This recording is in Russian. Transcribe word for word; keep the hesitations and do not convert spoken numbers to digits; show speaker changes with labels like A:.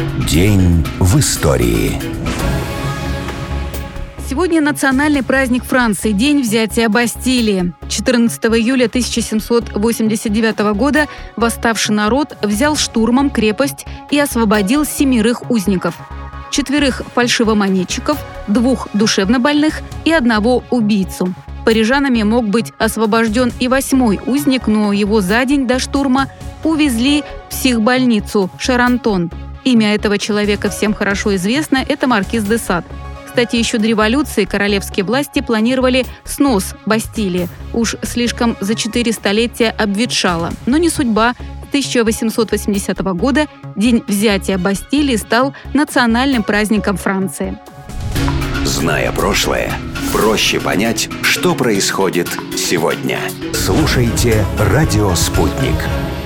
A: День в истории.
B: Сегодня национальный праздник Франции – День взятия Бастилии. четырнадцатого июля тысяча семьсот восемьдесят девятого года восставший народ взял штурмом крепость и освободил семерых узников. Четверых фальшивомонетчиков, двух душевнобольных и одного убийцу. Парижанами мог быть освобожден и восьмой узник, но его за день до штурма увезли в психбольницу Шарантон. Имя этого человека всем хорошо известно – это маркиз де Сад. Кстати, еще до революции королевские власти планировали снос Бастилии. Уж слишком за четыре столетия обветшала. Но не судьба. С тысяча восемьсот восьмидесятого года День взятия Бастилии стал национальным праздником Франции.
A: Зная прошлое, проще понять, что происходит сегодня. Слушайте «Радио Спутник».